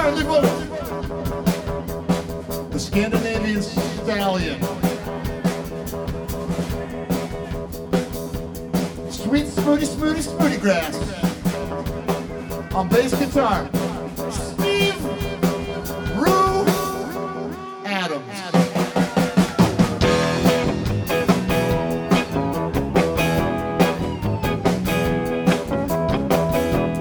guitar, Little, the Scandinavian Stallion. Sweet Smoothie Grass on bass guitar.